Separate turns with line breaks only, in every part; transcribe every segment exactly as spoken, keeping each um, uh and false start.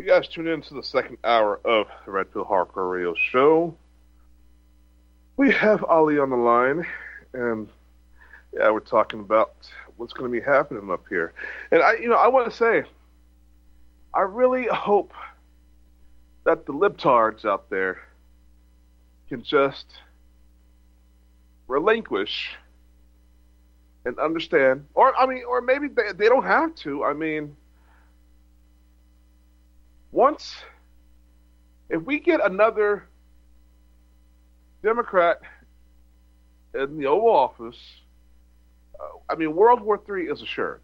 You guys tune in to the second hour of the Red Pill Hardcore Radio Show. We have Ali on the line, and yeah, we're talking about what's going to be happening up here. And I, you know, I want to say, I really hope that the libtards out there can just relinquish and understand, or I mean, or maybe they, they don't have to. I mean, once, if we get another Democrat in the Oval Office, uh, I mean, World War Three is assured.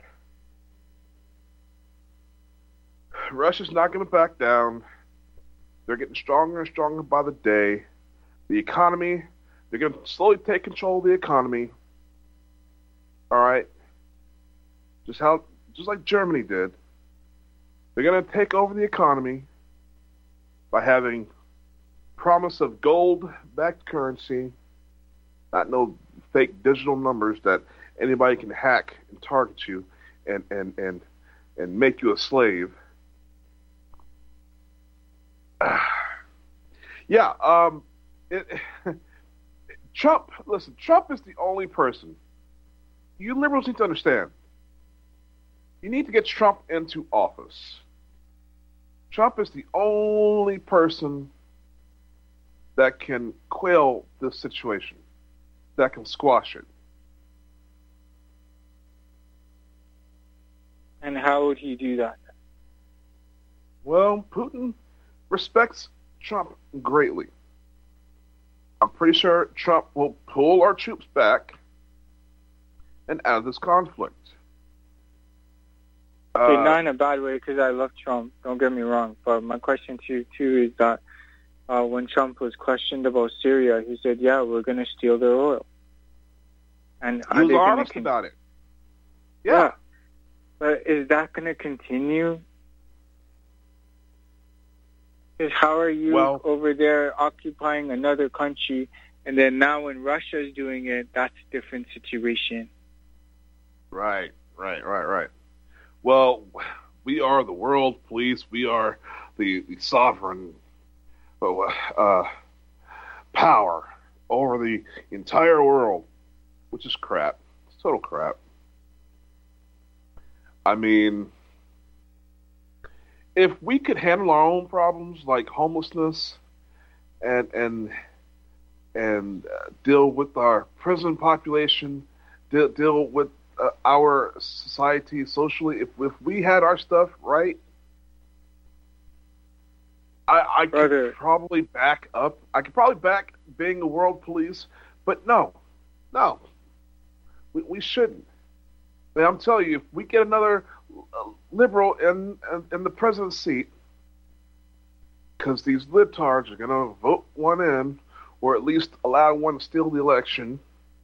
Russia's not going to back down. They're getting stronger and stronger by the day. The economy, they're going to slowly take control of the economy. All right, just how, just like Germany did. They're going to take over the economy by having promise of gold-backed currency, not no fake digital numbers that anybody can hack and target you and and and and make you a slave. yeah, um, it, Trump. Listen, Trump is the only person. You liberals need to understand. You need to get Trump into office. Trump is the only person that can quell this situation, that can squash it.
And how would he do that?
Well, Putin respects Trump greatly. I'm pretty sure Trump will pull our troops back and out of this conflict.
Uh, not in a bad way, because I love Trump, don't get me wrong. But my question to you, too, is that uh, when Trump was questioned about Syria, he said, yeah, we're going to steal their oil. And
he was honest con- about it. Yeah. yeah.
But is that going to continue? Because how are you well, over there occupying another country, and then now when Russia's doing it, that's a different situation.
Right, right, right, right. Well, we are the world police. We are the, the sovereign uh, power over the entire world, which is crap. It's total crap. I mean, if we could handle our own problems like homelessness and and and uh, deal with our prison population, deal, deal with Uh, our society socially, if if we had our stuff right, I, I could
Brother.
probably back up. I could probably back being a world police, but no, no, we, we shouldn't. I mean, I'm telling you, if we get another uh, liberal in, in in the president's seat, because these libtards are going to vote one in, or at least allow one to steal the election.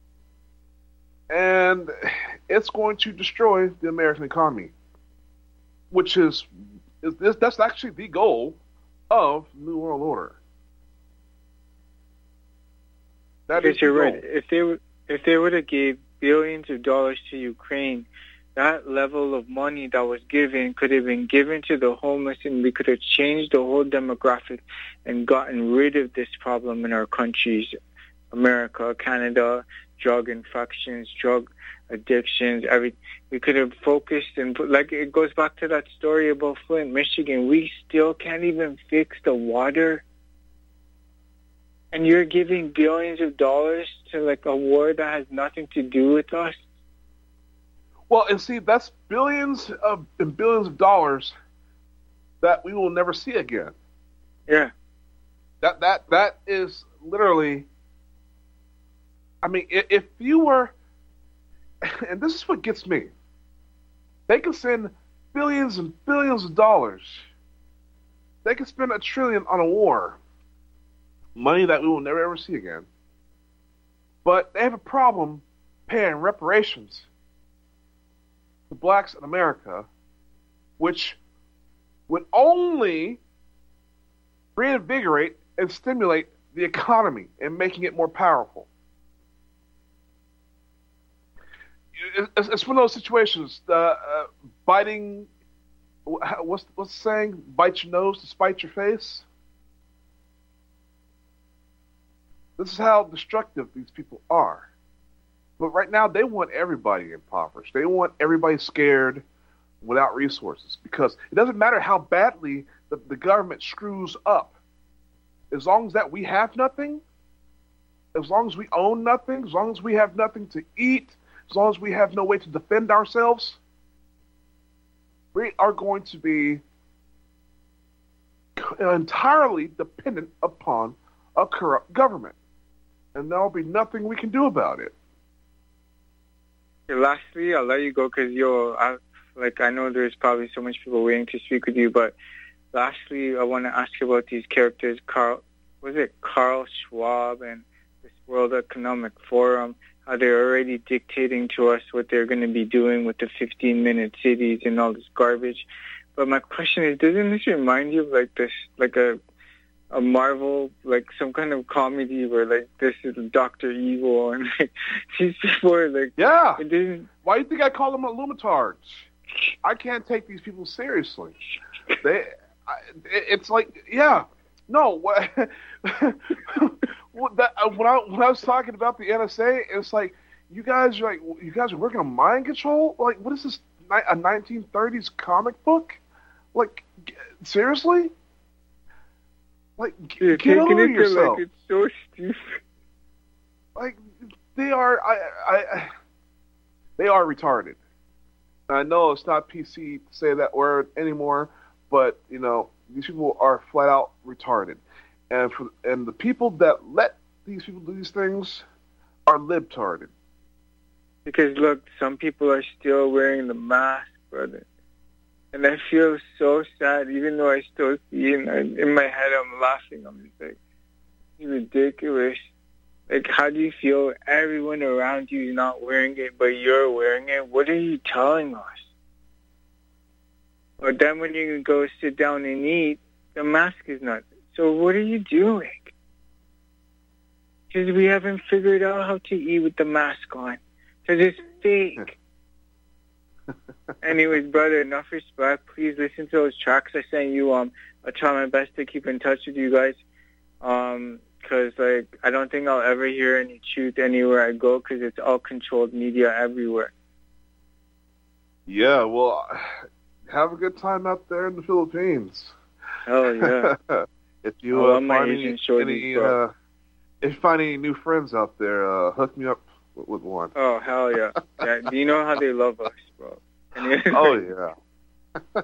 And it's going to destroy the American economy, which is, is this, that's actually the goal of New World Order.
That is you're right. If they were, if they would have gave billions of dollars to Ukraine, that level of money that was given could have been given to the homeless, and we could have changed the whole demographic and gotten rid of this problem in our countries, America, Canada. Drug infections, drug addictions, every we could have focused and put, like it goes back to that story about Flint, Michigan. We still can't even fix the water, and you're giving billions of dollars to like a war that has nothing to do with us.
Well, and see, that's billions of and billions of dollars that we will never see again.
Yeah,
that that that is literally. I mean, if you were, and this is what gets me, they can send billions and billions of dollars. They can spend a trillion on a war, money that we will never ever see again. But they have a problem paying reparations to blacks in America, which would only reinvigorate and stimulate the economy and making it more powerful. It's, it's one of those situations, uh, uh, biting what's what's the saying? Bite your nose to spite your face. This is how destructive these people are. But right now, they want everybody impoverished. They want everybody scared without resources because it doesn't matter how badly the, the government screws up. As long as that we have nothing, as long as we own nothing, as long as we have nothing to eat, as long as we have no way to defend ourselves, we are going to be entirely dependent upon a corrupt government. And there'll be nothing we can do about it.
Lastly, I'll let you go because you're, I, like, I know there's probably so much people waiting to speak with you, but lastly, I want to ask you about these characters, Carl, was it Carl Schwab and this World Economic Forum, how they're already dictating to us what they're going to be doing with the fifteen-minute cities and all this garbage. But my question is, doesn't this remind you of like this, like a a Marvel, like some kind of comedy where like this is Doctor Evil and like these people are like,
yeah.
It didn't...
Why do you think I call them Illumitards? I can't take these people seriously. They, I, it's like, yeah, no. What, what that, when I when I was talking about the N S A, it's like you guys are like you guys are working on mind control. Like, what is this? A nineteen thirties comic book? Like, seriously? Like,
You're
get over
it
yourself.
Like it's so stupid.
Like, they are, I, I, they are retarded. I know it's not P C to say that word anymore, but you know these people are flat out retarded, and for and the people that let these people do these things are libtarded.
Because look, some people are still wearing the mask, brother. And I feel so sad, even though I still see it. And in my head, I'm laughing. I'm just like, it's ridiculous. Like, how do you feel everyone around you is not wearing it, but you're wearing it? What are you telling us? Or then when you go sit down and eat, the mask is not. So what are you doing? Because we haven't figured out how to eat with the mask on. Because it's fake. Anyways, brother, enough respect. Please listen to those tracks I sent you. Um, I'll try my best to keep in touch with you guys. Um, because like I don't think I'll ever hear any truth anywhere I go because it's all controlled media everywhere.
Yeah, well, have a good time out there in the Philippines.
Oh yeah.
If you uh, find any, any uh, if you find any new friends out there, uh, hook me up with, with one.
Oh hell yeah! Yeah, do you know how they love us, bro?
Oh yeah.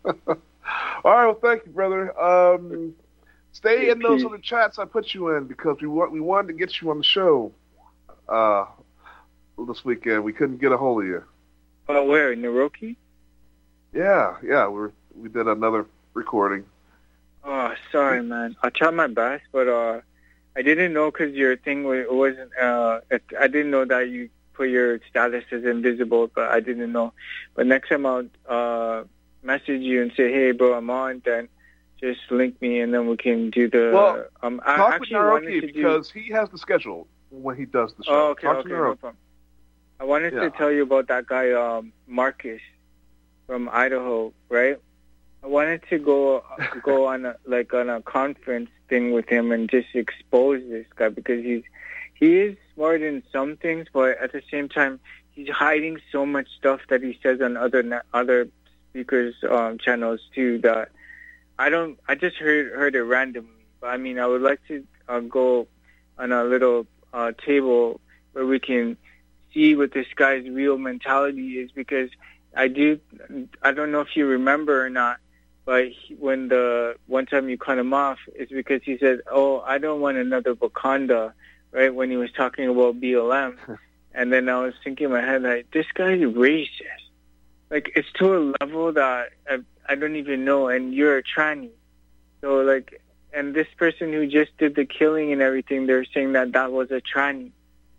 All right, well, thank you, brother. Um, stay in those other chats I put you in because we want we wanted to get you on the show uh, this weekend. We couldn't get a hold of you.
Oh, where in Naroki?
Yeah, yeah. We we did another recording.
Oh, sorry, man. I'll try my best, but uh, I didn't know because your thing wasn't. Uh, it, I didn't know that you put your status as invisible, but I didn't know. But next time I'll uh, message you and say, hey, bro, I'm on, then just link me and then we can do the...
Well,
um,
I
talk
actually with Naroki because do... he has the schedule when he does the show.
Oh, okay,
talk
okay, no problem. I wanted
yeah.
to tell you about that guy, um, Marcus from Idaho, right? I wanted to go go on a, like on a conference thing with him and just expose this guy because he's he is smart in some things, but at the same time, he's hiding so much stuff that he says on other other speakers' um, channels too. That I don't. I just heard heard it randomly. But I mean, I would like to uh, go on a little uh, table where we can see what this guy's real mentality is. Because I do. I don't know if you remember or not, but he, when the one time you cut him off, it's because he said, "Oh, I don't want another Wakanda." Right, when he was talking about B L M. And then I was thinking in my head, like, this guy's racist. Like, it's to a level that I, I don't even know, and you're a tranny. So, like, and this person who just did the killing and everything, they're saying that that was a tranny.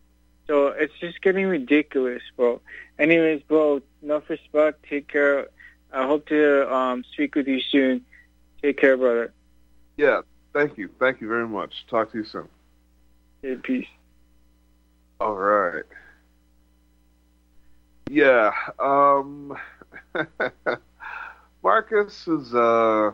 So it's just getting ridiculous, bro. Anyways, bro, enough respect. Take care. I hope to um, speak with you soon. Take care, brother.
Yeah, thank you. Thank you very much. Talk to you soon.
Okay, peace.
All right. Yeah. Um, Marcus is, uh,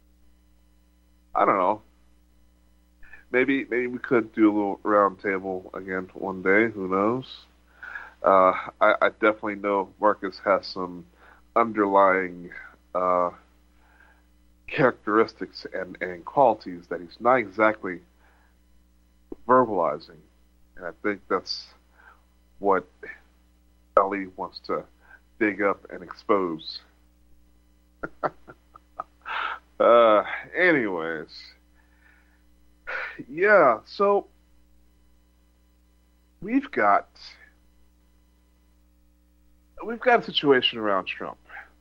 I don't know. Maybe maybe we could do a little round table again one day. Who knows? Uh, I, I definitely know Marcus has some underlying uh, characteristics and, and qualities that he's not exactly verbalizing. And I think that's what Ali wants to dig up and expose. uh, anyways. Yeah, so we've got we've got a situation around Trump.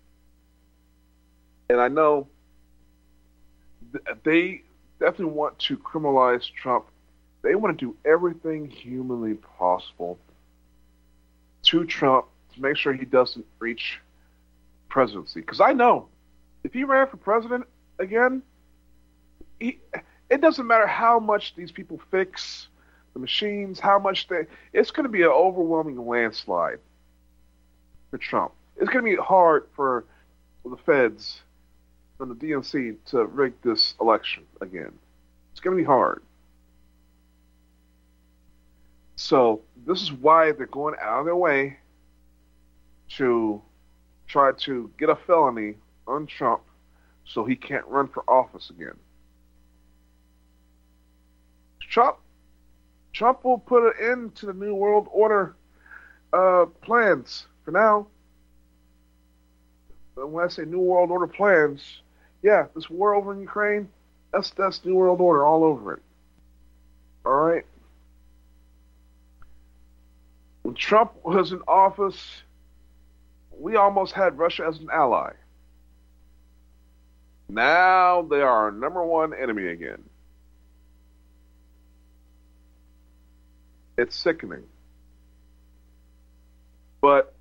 And I know th- they definitely want to criminalize Trump. They want to do everything humanly possible to Trump to make sure he doesn't reach presidency. Because I know if he ran for president again, he, it doesn't matter how much these people fix the machines, how much they, it's going to be an overwhelming landslide for Trump. It's going to be hard for the feds and the D N C to rig this election again. It's going to be hard. So this is why they're going out of their way to try to get a felony on Trump so he can't run for office again. Trump, Trump will put an end to the New World Order uh, plans for now. And when I say New World Order plans, yeah, this war over in Ukraine, that's that's New World Order all over it. All right. When Trump was in office, we almost had Russia as an ally. Now they are our number one enemy again. It's sickening. But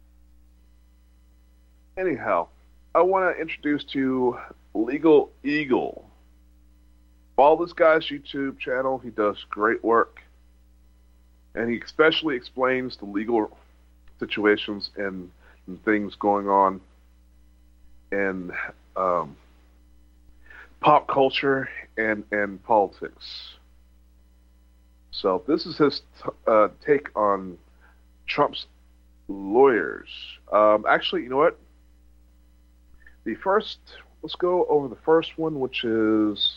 anyhow, I want to introduce to you Legal Eagle. Follow this guy's YouTube channel. He does great work. And he especially explains the legal situations and, and things going on in um, pop culture and, and politics. So this is his t- uh, take on Trump's lawyers. Um, actually, you know what? The first, let's go over the first one, which is...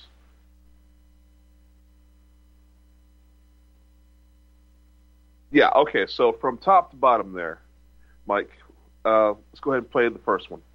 Yeah, okay, so from top to bottom there, Mike, uh, let's go ahead and play the first one.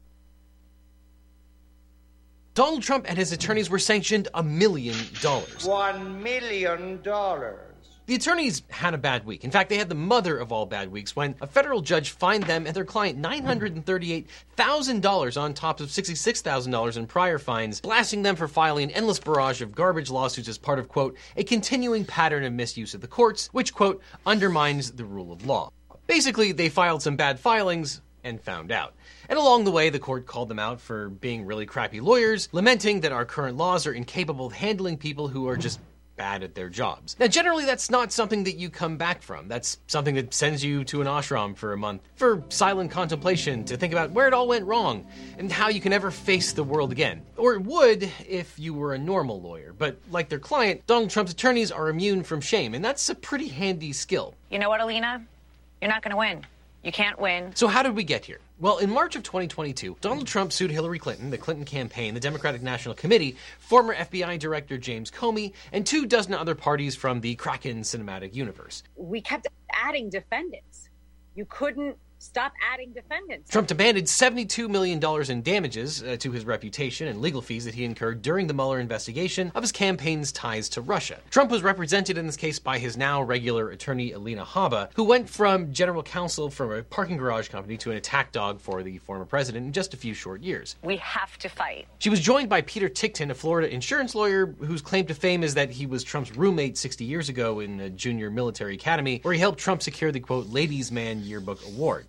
Donald Trump and his attorneys were sanctioned a million dollars.
One million dollars.
The attorneys had a bad week. In fact, they had the mother of all bad weeks when a federal judge fined them and their client nine hundred thirty-eight thousand dollars on top of sixty-six thousand dollars in prior fines, blasting them for filing an endless barrage of garbage lawsuits as part of, quote, a continuing pattern of misuse of the courts, which, quote, undermines the rule of law. Basically, they filed some bad filings and found out. And along the way, the court called them out for being really crappy lawyers, lamenting that our current laws are incapable of handling people who are just bad at their jobs. Now, generally, that's not something that you come back from. That's something that sends you to an ashram for a month, for silent contemplation, to think about where it all went wrong, and how you can ever face the world again. Or it would if you were a normal lawyer. But like their client, Donald Trump's attorneys are immune from shame, and that's a pretty handy skill.
You know what, Alina? You're not going to win. You can't win.
So how did we get here? Well, in March of twenty twenty-two, Donald Trump sued Hillary Clinton, the Clinton campaign, the Democratic National Committee, former F B I Director James Comey, and two dozen other parties from the Kraken cinematic universe.
We kept adding defendants. You couldn't stop adding defendants.
Trump demanded seventy-two million dollars in damages uh, to his reputation and legal fees that he incurred during the Mueller investigation of his campaign's ties to Russia. Trump was represented in this case by his now regular attorney Alina Habba, who went from general counsel from a parking garage company to an attack dog for the former president in just a few short years.
We have to fight.
She was joined by Peter Tickton, a Florida insurance lawyer whose claim to fame is that he was Trump's roommate sixty years ago in a junior military academy, where he helped Trump secure the, quote, Ladies' Man Yearbook Award.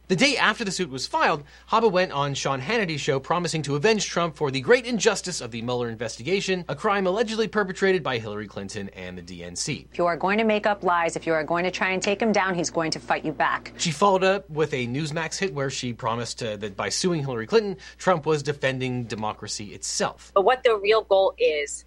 The day after the suit was filed, Habba went on Sean Hannity's show promising to avenge Trump for the great injustice of the Mueller investigation, a crime allegedly perpetrated by Hillary Clinton and the D N C.
If you are going to make up lies, if you are going to try and take him down, he's going to fight you back.
She followed up with a Newsmax hit where she promised uh, that by suing Hillary Clinton, Trump was defending democracy itself.
But what the real goal is,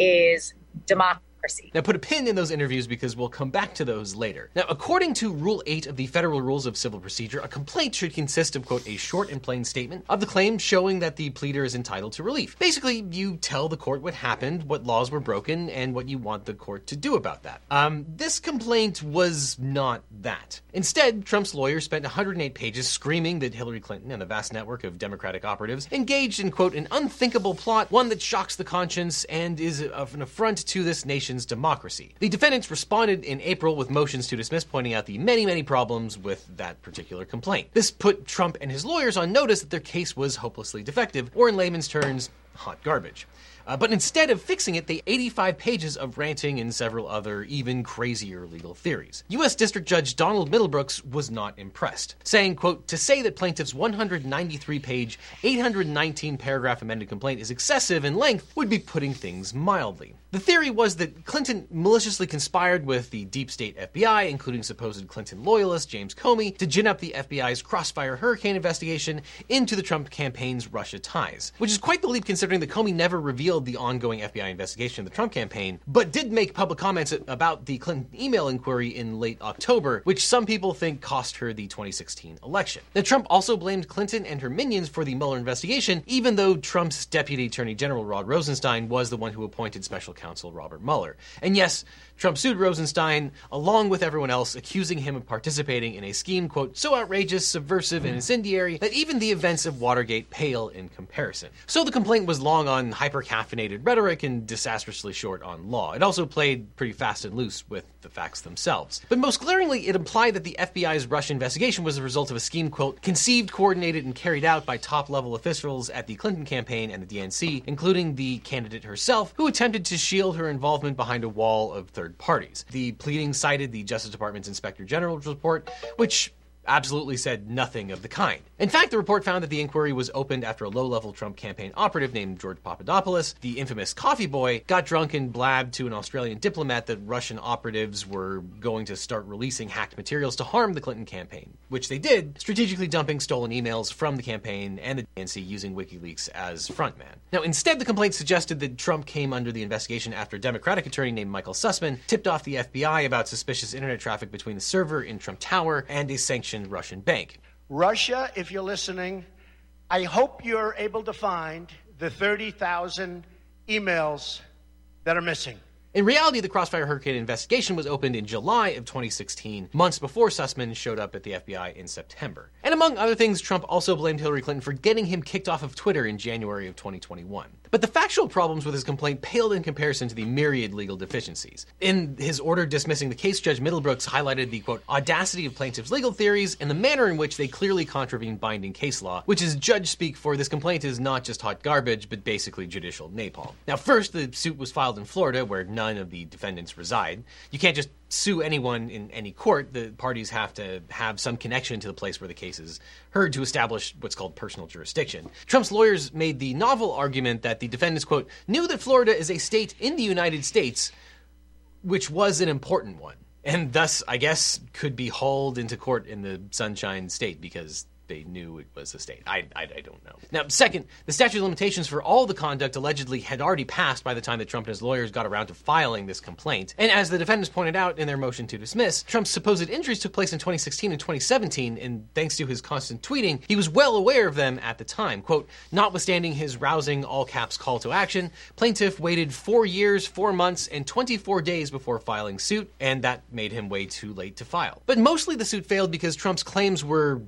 is democracy.
Now, put a pin in those interviews because we'll come back to those later. Now, according to Rule eight of the Federal Rules of Civil Procedure, a complaint should consist of, quote, a short and plain statement of the claim showing that the pleader is entitled to relief. Basically, you tell the court what happened, what laws were broken, and what you want the court to do about that. Um, this complaint was not that. Instead, Trump's lawyer spent one hundred eight pages screaming that Hillary Clinton and the vast network of Democratic operatives engaged in, quote, an unthinkable plot, one that shocks the conscience and is of an affront to this nation's democracy. The defendants responded in April with motions to dismiss, pointing out the many, many problems with that particular complaint. This put Trump and his lawyers on notice that their case was hopelessly defective, or in layman's terms, hot garbage. Uh, but instead of fixing it, they eighty-five pages of ranting and several other even crazier legal theories. U S District Judge Donald Middlebrooks was not impressed, saying, quote, to say that plaintiff's one hundred ninety-three page, eight hundred nineteen paragraph amended complaint is excessive in length would be putting things mildly. The theory was that Clinton maliciously conspired with the deep state F B I, including supposed Clinton loyalist James Comey, to gin up the F B I's Crossfire Hurricane investigation into the Trump campaign's Russia ties, which is quite the leap considering that Comey never revealed the ongoing F B I investigation of the Trump campaign, but did make public comments about the Clinton email inquiry in late October, which some people think cost her the twenty sixteen election. Now, Trump also blamed Clinton and her minions for the Mueller investigation, even though Trump's Deputy Attorney General Rod Rosenstein was the one who appointed Special Counsel Robert Mueller. And yes, Trump sued Rosenstein, along with everyone else, accusing him of participating in a scheme, quote, so outrageous, subversive, and incendiary that even the events of Watergate pale in comparison. So the complaint was long on hyper-caffeinated rhetoric and disastrously short on law. It also played pretty fast and loose with the facts themselves. But most glaringly, it implied that the F B I's Russia investigation was the result of a scheme, quote, conceived, coordinated, and carried out by top-level officials at the Clinton campaign and the D N C, including the candidate herself, who attempted to shield her involvement behind a wall of third parties. The pleading cited the Justice Department's Inspector General's report, which absolutely said nothing of the kind. In fact, the report found that the inquiry was opened after a low-level Trump campaign operative named George Papadopoulos, the infamous coffee boy, got drunk and blabbed to an Australian diplomat that Russian operatives were going to start releasing hacked materials to harm the Clinton campaign, which they did, strategically dumping stolen emails from the campaign and the D N C using WikiLeaks as frontman. Now, instead, the complaint suggested that Trump came under the investigation after a Democratic attorney named Michael Sussman tipped off the F B I about suspicious internet traffic between the server in Trump Tower and a sanctioned Russian bank.
Russia, if you're listening, I hope you're able to find the thirty thousand emails that are missing.
In reality, the Crossfire Hurricane investigation was opened in July of twenty sixteen, months before Sussman showed up at the F B I in September. And among other things, Trump also blamed Hillary Clinton for getting him kicked off of Twitter in January of twenty twenty-one. But the factual problems with his complaint paled in comparison to the myriad legal deficiencies. In his order dismissing the case, Judge Middlebrooks highlighted the, quote, audacity of plaintiffs' legal theories and the manner in which they clearly contravene binding case law, which is judge speak for this complaint is not just hot garbage, but basically judicial napalm. Now, first, the suit was filed in Florida, where none of the defendants reside. You can't just sue anyone in any court. The parties have to have some connection to the place where the case is heard to establish what's called personal jurisdiction. Trump's lawyers made the novel argument that the defendants, quote, knew that Florida is a state in the United States, which was an important one, and thus, I guess, could be hauled into court in the Sunshine State because they knew it was a state. I, I, I don't know. Now, second, the statute of limitations for all the conduct allegedly had already passed by the time that Trump and his lawyers got around to filing this complaint. And as the defendants pointed out in their motion to dismiss, Trump's supposed injuries took place in twenty sixteen and twenty seventeen, and thanks to his constant tweeting, he was well aware of them at the time. Quote, notwithstanding his rousing all-caps call to action, plaintiff waited four years, four months, and twenty-four days before filing suit, and that made him way too late to file. But mostly the suit failed because Trump's claims were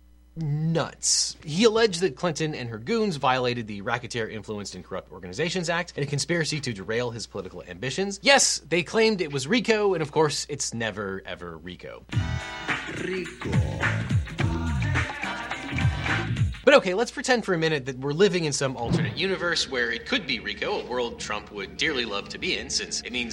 nuts. He alleged that Clinton and her goons violated the Racketeer Influenced and Corrupt Organizations Act in a conspiracy to derail his political ambitions. Yes, they claimed it was RICO, and of course, it's never, ever RICO. RICO. But okay, let's pretend for a minute that we're living in some alternate universe where it could be RICO, a world Trump would dearly love to be in, since it means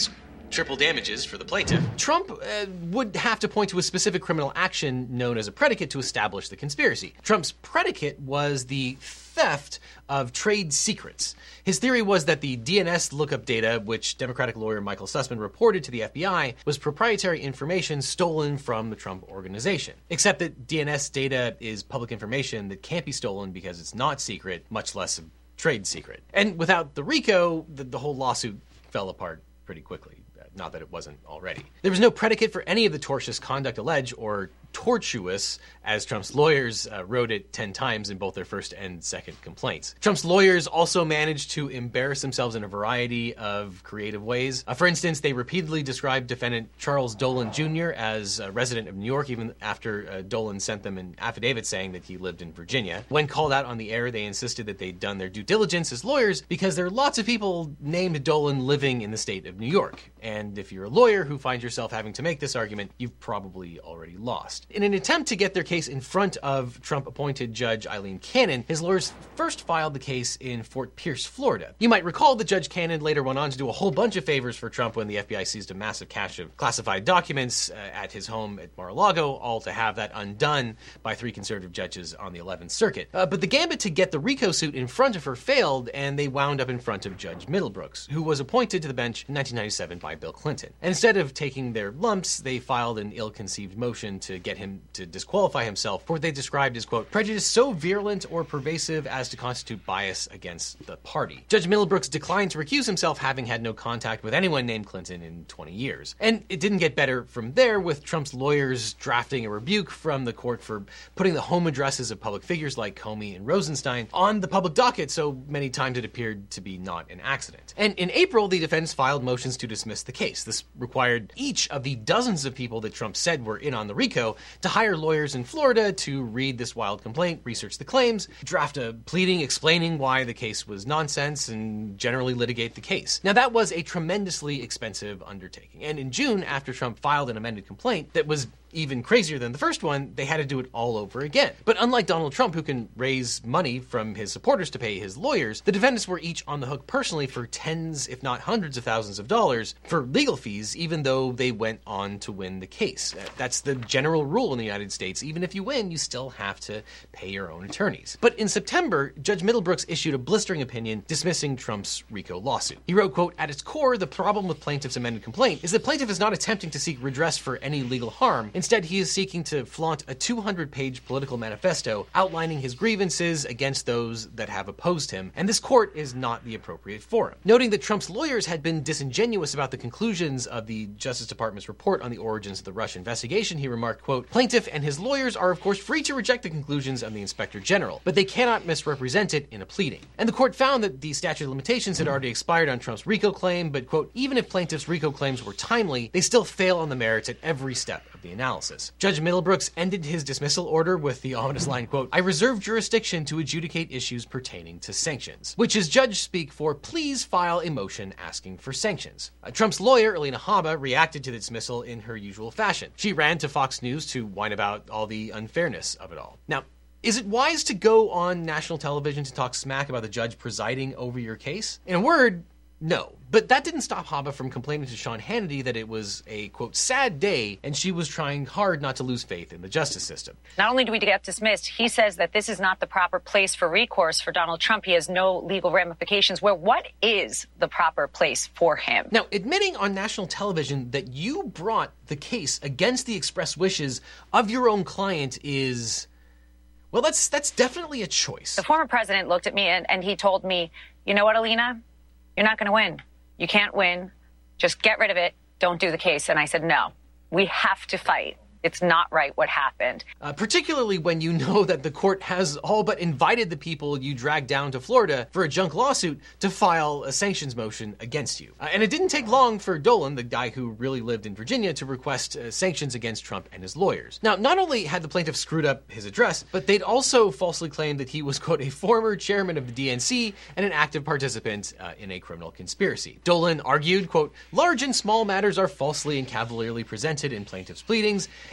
triple damages for the plaintiff, Trump uh, would have to point to a specific criminal action known as a predicate to establish the conspiracy. Trump's predicate was the theft of trade secrets. His theory was that the D N S lookup data, which Democratic lawyer Michael Sussman reported to the F B I, was proprietary information stolen from the Trump organization. Except that D N S data is public information that can't be stolen because it's not secret, much less a trade secret. And without the RICO, the, the whole lawsuit fell apart pretty quickly. Not that it wasn't already. There was no predicate for any of the tortious conduct alleged, or tortuous, as Trump's lawyers uh, wrote it ten times in both their first and second complaints. Trump's lawyers also managed to embarrass themselves in a variety of creative ways. Uh, for instance, they repeatedly described defendant Charles Dolan Junior as a resident of New York, even after uh, Dolan sent them an affidavit saying that he lived in Virginia. When called out on the air, they insisted that they'd done their due diligence as lawyers because there are lots of people named Dolan living in the state of New York. And if you're a lawyer who finds yourself having to make this argument, you've probably already lost. In an attempt to get their case in front of Trump-appointed Judge Eileen Cannon, his lawyers first filed the case in Fort Pierce, Florida. You might recall that Judge Cannon later went on to do a whole bunch of favors for Trump when the F B I seized a massive cache of classified documents uh, at his home at Mar-a-Lago, all to have that undone by three conservative judges on the eleventh Circuit. Uh, but the gambit to get the RICO suit in front of her failed, and they wound up in front of Judge Middlebrooks, who was appointed to the bench in nineteen ninety-seven by Bill Clinton. And instead of taking their lumps, they filed an ill-conceived motion to get him to disqualify himself for what they described as, quote, prejudice so virulent or pervasive as to constitute bias against the party. Judge Middlebrooks declined to recuse himself, having had no contact with anyone named Clinton in twenty years. And it didn't get better from there, with Trump's lawyers drafting a rebuke from the court for putting the home addresses of public figures like Comey and Rosenstein on the public docket so many times it appeared to be not an accident. And in April, the defense filed motions to dismiss the case. This required each of the dozens of people that Trump said were in on the RICO to hire lawyers in Florida to read this wild complaint, research the claims, draft a pleading explaining why the case was nonsense, and generally litigate the case. Now, that was a tremendously expensive undertaking. And in June, after Trump filed an amended complaint that was even crazier than the first one, they had to do it all over again. But unlike Donald Trump, who can raise money from his supporters to pay his lawyers, the defendants were each on the hook personally for tens, if not hundreds of thousands of dollars for legal fees, even though they went on to win the case. That's the general rule in the United States. Even if you win, you still have to pay your own attorneys. But in September, Judge Middlebrooks issued a blistering opinion dismissing Trump's RICO lawsuit. He wrote, quote, at its core, the problem with plaintiff's amended complaint is that plaintiff is not attempting to seek redress for any legal harm. Instead, he is seeking to flaunt a two hundred page political manifesto outlining his grievances against those that have opposed him, and this court is not the appropriate forum. Noting that Trump's lawyers had been disingenuous about the conclusions of the Justice Department's report on the origins of the Russia investigation, he remarked, quote, plaintiff and his lawyers are of course free to reject the conclusions of the Inspector General, but they cannot misrepresent it in a pleading. And the court found that the statute of limitations had already expired on Trump's RICO claim, but, quote, even if plaintiff's RICO claims were timely, they still fail on the merits at every step of the analysis. Judge Middlebrooks ended his dismissal order with the ominous line, quote, I reserve jurisdiction to adjudicate issues pertaining to sanctions, which is judge speak for please file a motion asking for sanctions. Uh, Trump's lawyer, Alina Habba, reacted to the dismissal in her usual fashion. She ran to Fox News to whine about all the unfairness of it all. Now, is it wise to go on national television to talk smack about the judge presiding over your case? In a word, no. But that didn't stop Habba from complaining to Sean Hannity that it was a, quote, sad day, and she was trying hard not to lose faith in the justice system.
Not only do we get dismissed, he says that this is not the proper place for recourse for Donald Trump. He has no legal ramifications. Well, what is the proper place for him?
Now, admitting on national television that you brought the case against the express wishes of your own client is, well, that's that's definitely a choice.
The former president looked at me and, and he told me, you know what, Alina? You're not going to win. You can't win. Just get rid of it. Don't do the case. And I said, no, we have to fight. It's not right what happened.
Uh, particularly when you know that the court has all but invited the people you dragged down to Florida for a junk lawsuit to file a sanctions motion against you. Uh, and it didn't take long for Dolan, the guy who really lived in Virginia, to request uh, sanctions against Trump and his lawyers. Now, not only had the plaintiff screwed up his address, but they'd also falsely claimed that he was, quote, a former chairman of the D N C and an active participant uh, in a criminal conspiracy. Dolan argued, quote, large and small matters are falsely and cavalierly presented in plaintiff's pleadings,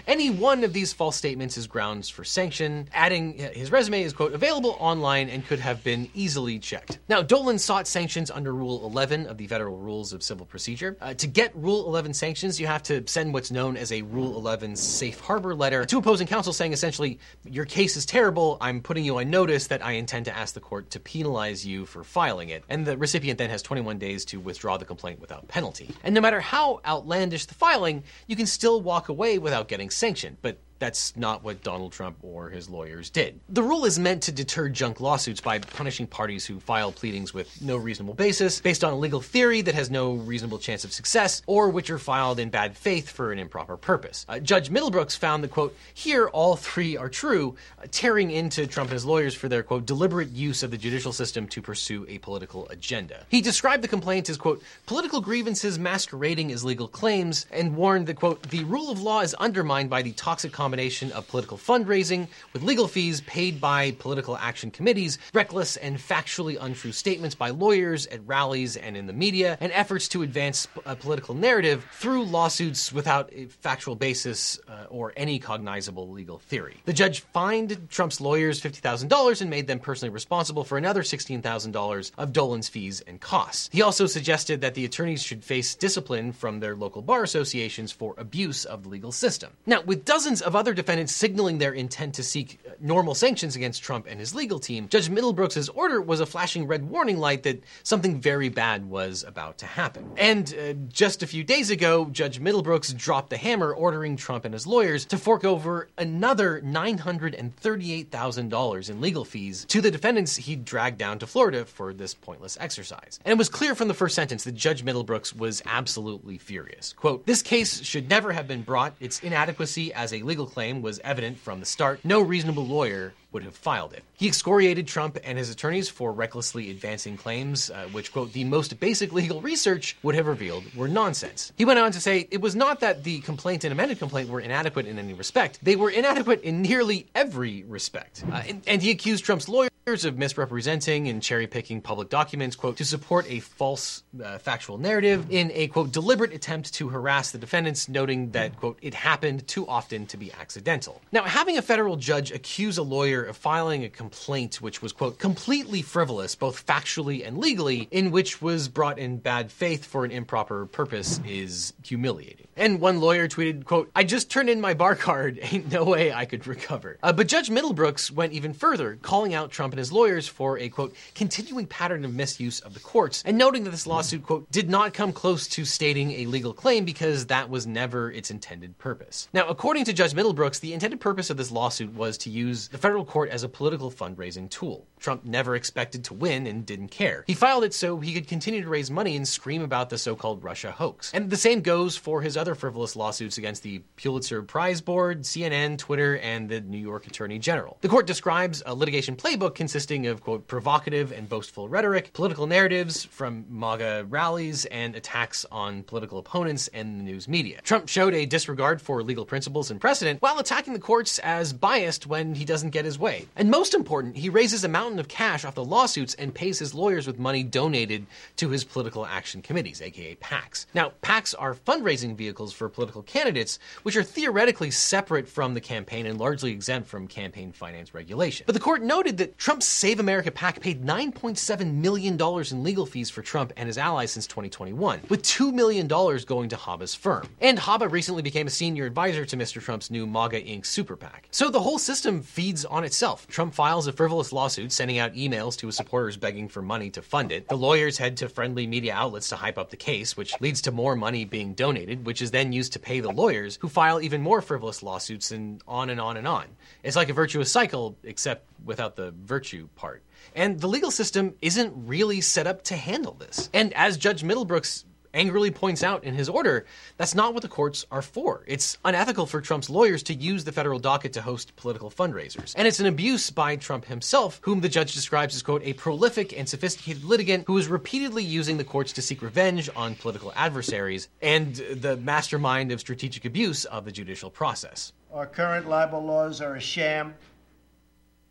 Any one of these false statements is grounds for sanction. Adding his resume is, quote, available online and could have been easily checked. Now, Dolan sought sanctions under Rule eleven of the Federal Rules of Civil Procedure. Uh, to get Rule eleven sanctions, you have to send what's known as a Rule eleven safe harbor letter to opposing counsel saying essentially, your case is terrible, I'm putting you on notice that I intend to ask the court to penalize you for filing it. And the recipient then has twenty-one days to withdraw the complaint without penalty. And no matter how outlandish the filing, you can still walk away without getting sanctioned. But that's not what Donald Trump or his lawyers did. The rule is meant to deter junk lawsuits by punishing parties who file pleadings with no reasonable basis, based on a legal theory that has no reasonable chance of success, or which are filed in bad faith for an improper purpose. Uh, Judge Middlebrooks found that, quote, here all three are true, uh, tearing into Trump and his lawyers for their, quote, deliberate use of the judicial system to pursue a political agenda. He described the complaint as, quote, political grievances masquerading as legal claims, and warned that, quote, the rule of law is undermined by the toxic combination of political fundraising with legal fees paid by political action committees, reckless and factually untrue statements by lawyers at rallies and in the media, and efforts to advance a political narrative through lawsuits without a factual basis uh, or any cognizable legal theory. The judge fined Trump's lawyers fifty thousand dollars and made them personally responsible for another sixteen thousand dollars of Dolan's fees and costs. He also suggested that the attorneys should face discipline from their local bar associations for abuse of the legal system. Now, with dozens of other defendants signaling their intent to seek normal sanctions against Trump and his legal team, Judge Middlebrooks' order was a flashing red warning light that something very bad was about to happen. And uh, just a few days ago, Judge Middlebrooks dropped the hammer, ordering Trump and his lawyers to fork over another nine hundred thirty-eight thousand dollars in legal fees to the defendants he dragged down to Florida for this pointless exercise. And it was clear from the first sentence that Judge Middlebrooks was absolutely furious. Quote, this case should never have been brought. Its inadequacy as a legal claim was evident from the start. No reasonable lawyer would have filed it. He excoriated Trump and his attorneys for recklessly advancing claims, uh, which, quote, the most basic legal research would have revealed were nonsense. He went on to say it was not that the complaint and amended complaint were inadequate in any respect. They were inadequate in nearly every respect. Uh, and, and he accused Trump's lawyers of misrepresenting and cherry-picking public documents, quote, to support a false uh, factual narrative in a, quote, deliberate attempt to harass the defendants, noting that, quote, it happened too often to be accidental. Now, having a federal judge accuse a lawyer of filing a complaint which was, quote, completely frivolous, both factually and legally, in which was brought in bad faith for an improper purpose is humiliating. And one lawyer tweeted, quote, I just turned in my bar card, ain't no way I could recover. Uh, but Judge Middlebrooks went even further, calling out Trump and his lawyers for a, quote, continuing pattern of misuse of the courts, and noting that this lawsuit, quote, did not come close to stating a legal claim because that was never its intended purpose. Now, according to Judge Middlebrooks, the intended purpose of this lawsuit was to use the federal court as a political fundraising tool. Trump never expected to win and didn't care. He filed it so he could continue to raise money and scream about the so-called Russia hoax. And the same goes for his other frivolous lawsuits against the Pulitzer Prize Board, C N N, Twitter, and the New York Attorney General. The court describes a litigation playbook consisting of, quote, provocative and boastful rhetoric, political narratives from MAGA rallies, and attacks on political opponents and the news media. Trump showed a disregard for legal principles and precedent while attacking the courts as biased when he doesn't get his way. And most important, he raises a mountain of cash off the lawsuits and pays his lawyers with money donated to his political action committees, aka PACs. Now, PACs are fundraising vehicles for political candidates, which are theoretically separate from the campaign and largely exempt from campaign finance regulation. But the court noted that Trump's Save America PAC paid nine point seven million dollars in legal fees for Trump and his allies since twenty twenty-one, with two million dollars going to Haba's firm. And Haba recently became a senior advisor to Mister Trump's new MAGA Incorporated super PAC. So the whole system feeds on itself. Trump files a frivolous lawsuit, sending out emails to his supporters begging for money to fund it. The lawyers head to friendly media outlets to hype up the case, which leads to more money being donated, which is then used to pay the lawyers, who file even more frivolous lawsuits, and on and on and on. It's like a virtuous cycle, except without the virtue part. And the legal system isn't really set up to handle this. And as Judge Middlebrooks angrily points out in his order, that's not what the courts are for. It's unethical for Trump's lawyers to use the federal docket to host political fundraisers. And it's an abuse by Trump himself, whom the judge describes as, quote, a prolific and sophisticated litigant who is repeatedly using the courts to seek revenge on political adversaries, and the mastermind of strategic abuse of the judicial process.
Our current libel laws are a sham,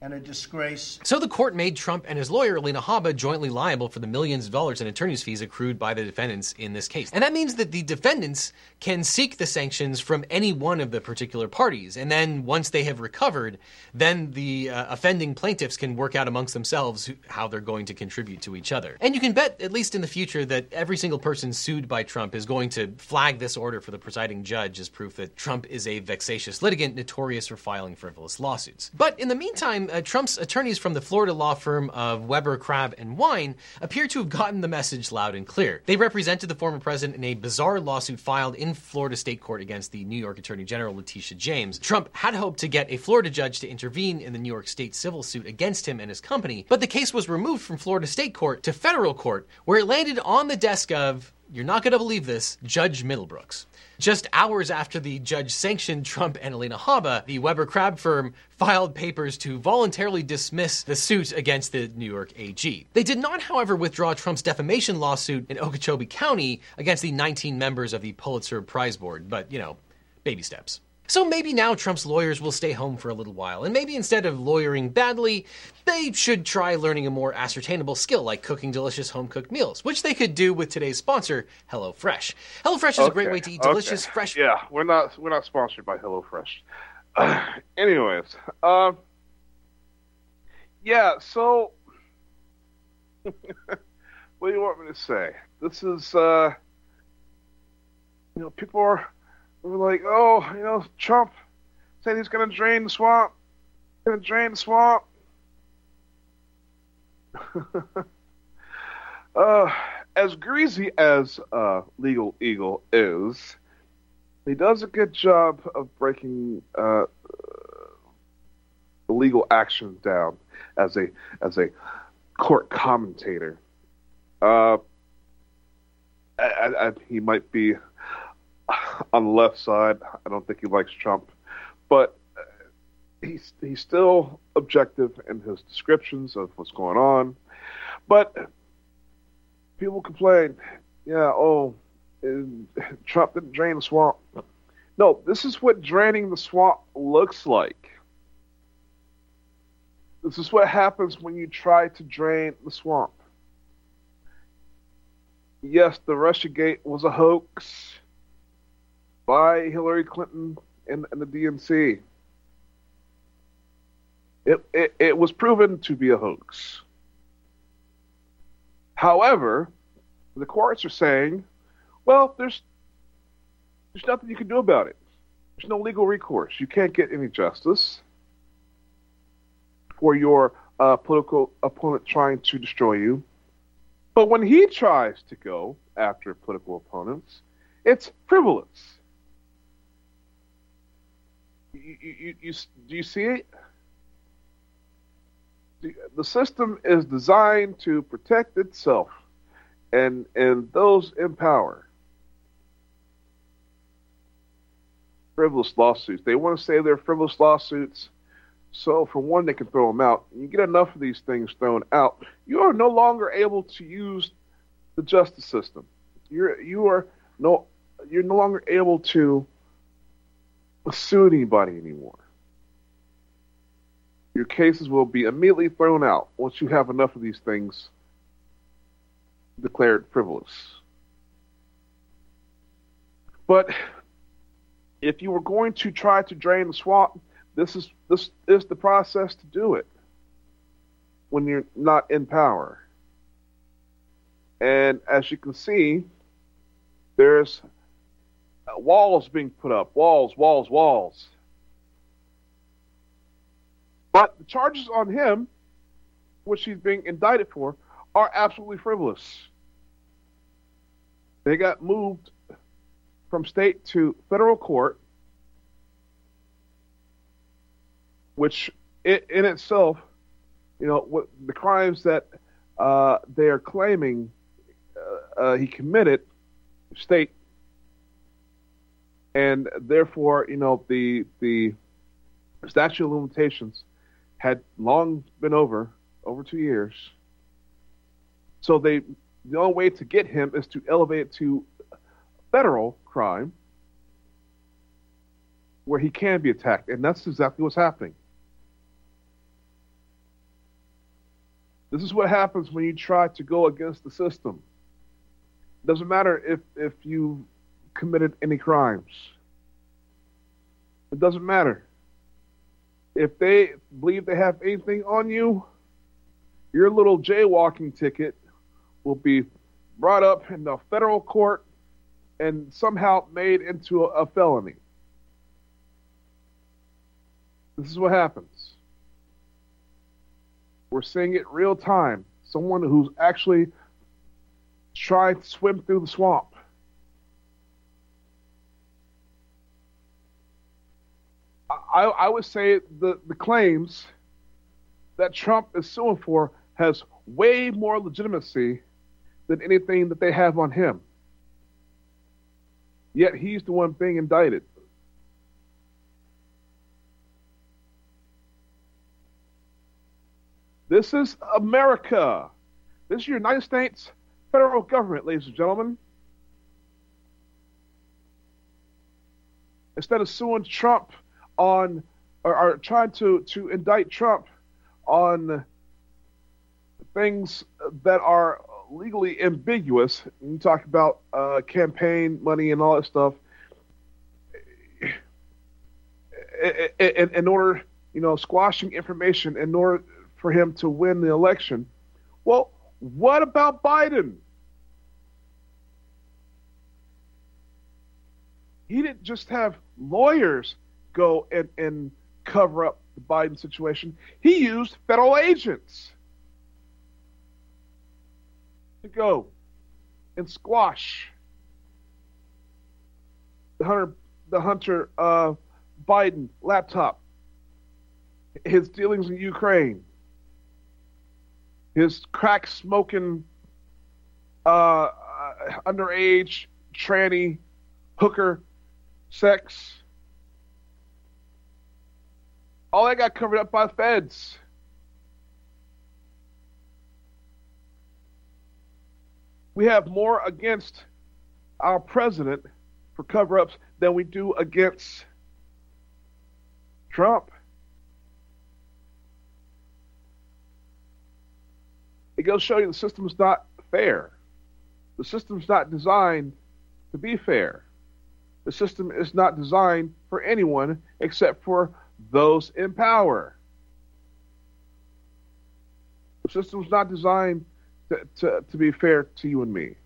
and a disgrace.
So the court made Trump and his lawyer, Alina Habba, jointly liable for the millions of dollars in attorney's fees accrued by the defendants in this case. And that means that the defendants can seek the sanctions from any one of the particular parties. And then once they have recovered, then the uh, offending plaintiffs can work out amongst themselves how they're going to contribute to each other. And you can bet, at least in the future, that every single person sued by Trump is going to flag this order for the presiding judge as proof that Trump is a vexatious litigant notorious for filing frivolous lawsuits. But in the meantime, uh, Trump's attorneys from the Florida law firm of Weber, Crabb, and Wine appear to have gotten the message loud and clear. They represented the former president in a bizarre lawsuit filed in Florida state court against the New York Attorney General Letitia James. Trump had hoped to get a Florida judge to intervene in the New York State civil suit against him and his company, but the case was removed from Florida state court to federal court, where it landed on the desk of, you're not going to believe this, Judge Middlebrooks. Just hours after the judge sanctioned Trump and Alina Habba, the Weber Crabb firm filed papers to voluntarily dismiss the suit against the New York A G. They did not, however, withdraw Trump's defamation lawsuit in Okeechobee County against the nineteen members of the Pulitzer Prize Board, but, you know, baby steps. So maybe now Trump's lawyers will stay home for a little while, and maybe instead of lawyering badly, they should try learning a more ascertainable skill like cooking delicious home-cooked meals, which they could do with today's sponsor, HelloFresh. HelloFresh is okay, a great way to eat delicious,
okay.
fresh...
Yeah, we're not we're not sponsored by HelloFresh. Uh, anyways, um, yeah, so what do you want me to say? This is, uh, you know, people are... We were like, oh, you know, Trump said he's going to drain the swamp. Going to drain the swamp. uh, as greasy as uh, Legal Eagle is, he does a good job of breaking uh, the legal actions down as a as a court commentator. Uh, I, I, I, he might be on the left side. I don't think he likes Trump, but he's he's still objective in his descriptions of what's going on. But people complain, yeah, oh, Trump didn't drain the swamp. No, this is what draining the swamp looks like. This is what happens when you try to drain the swamp. Yes, the Russiagate was a hoax by Hillary Clinton and, and the D N C. It, it it was proven to be a hoax. However, the courts are saying, well, there's there's nothing you can do about it. There's no legal recourse. You can't get any justice for your uh, political opponent trying to destroy you. But when he tries to go after political opponents, it's frivolous. You, you, you, do you see it? The system is designed to protect itself and and those in power. Frivolous lawsuits. They want to say they're frivolous lawsuits, so for one, they can throw them out. You get enough of these things thrown out, you are no longer able to use the justice system. You're you are no you're no longer able to sue anybody anymore. Your cases will be immediately thrown out once you have enough of these things declared frivolous. But if you were going to try to drain the swamp, this is this is the process to do it when you're not in power. And as you can see, there's walls being put up, walls, walls, walls. But the charges on him, which he's being indicted for, are absolutely frivolous. They got moved from state to federal court, which it, in itself, you know, what the crimes that uh, they are claiming uh, uh, he committed, state, and therefore, you know, the the statute of limitations had long been over, over two years. So they, the only way to get him is to elevate it to federal crime where he can be attacked. And that's exactly what's happening. This is what happens when you try to go against the system. It doesn't matter if, if you committed any crimes. It doesn't matter. If they believe they have anything on you, your little jaywalking ticket will be brought up in the federal court and somehow made into a, a felony. This is what happens. We're seeing it real time. Someone who's actually trying to swim through the swamp. I, I would say the, the claims that Trump is suing for has way more legitimacy than anything that they have on him. Yet he's the one being indicted. This is America. This is your United States federal government, ladies and gentlemen. Instead of suing Trump on, or, or trying to, to indict Trump on things that are legally ambiguous, and you talk about uh, campaign money and all that stuff, in, in order, you know, squashing information in order for him to win the election. Well, what about Biden? He didn't just have lawyers go and, and cover up the Biden situation. He used federal agents to go and squash the Hunter, the Hunter uh, Biden laptop, his dealings in Ukraine, his crack smoking, uh, uh, underage, tranny, hooker, sex. All that got covered up by the feds. We have more against our president for cover-ups than we do against Trump. It goes to show you the system is not fair. The system is not designed to be fair. The system is not designed for anyone except for those in power. The system is not designed to, to, to be fair to you and me.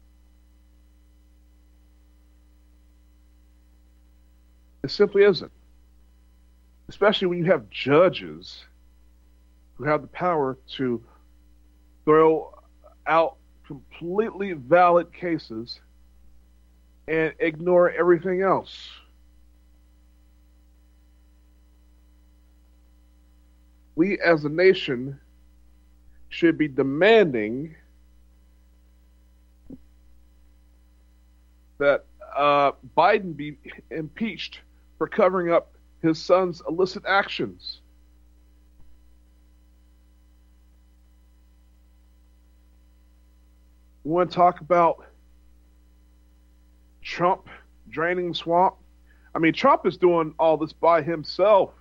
It simply isn't. Especially when you have judges who have the power to throw out completely valid cases and ignore everything else. We as a nation should be demanding that uh, Biden be impeached for covering up his son's illicit actions. We want to talk about Trump draining the swamp. I mean, Trump is doing all this by himself.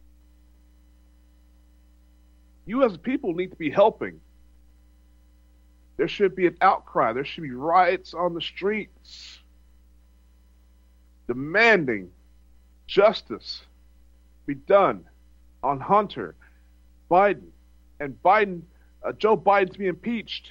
You as a people need to be helping. There should be an outcry. There should be riots on the streets demanding justice be done on Hunter Biden and Biden, uh, Joe Biden to be impeached.